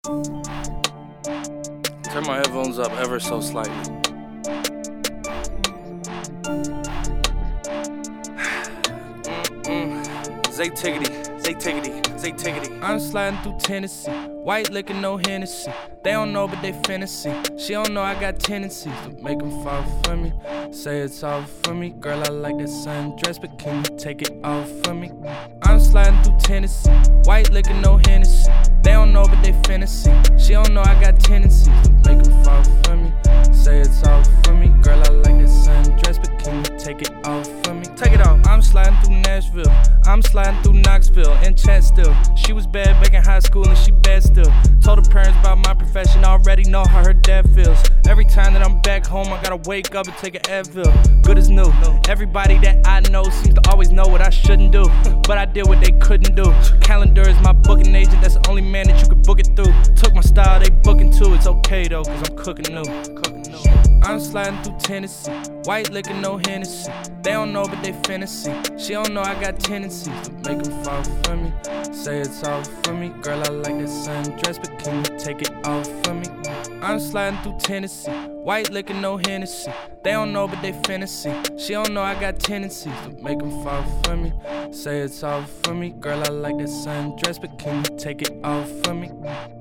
Turn my headphones up ever so slightly. Zay Tiggity. I'm sliding through Tennessee. White liquor, no Hennessy. They don't know, but they fantasy. She don't know I got tendencies to make them fall for me. Say it's all for me. Girl, I like that sundress, but can you take it off for me? I'm sliding through Tennessee. White liquor, no Hennessy. They don't know, but they fantasy. She don't know I got tendencies to make them fall for me. Say it's all for me. Girl, I like that sundress, but can you take it off for me? Take it off. I'm sliding through Nashville. I'm sliding through Knoxville and Chatstill. She was bad back in high school and she bad still. Told her parents about my profession, I already know how her dad feels. Every time that I'm back home, I gotta wake up and take an Advil. Good as new. Everybody that I know seems to always know what I shouldn't do, but I did what they couldn't do. Calendar is my booking agent, that's the only man that you could book it through. Took my style, they booking too. It's okay though, cause I'm cooking new. I'm sliding through Tennessee. White liquor, no Hennessy. They don't know, but they fantasy. She don't know I got tendencies to make them fall for me. Say it's all for me. Girl, I like that sundress, but can you take it off for me? I'm sliding through Tennessee. White liquor, no Hennessy. They don't know, but they fantasy. She don't know I got tendencies to make them fall for me. Say it's all for me. Girl, I like that sundress, but can you take it off for me?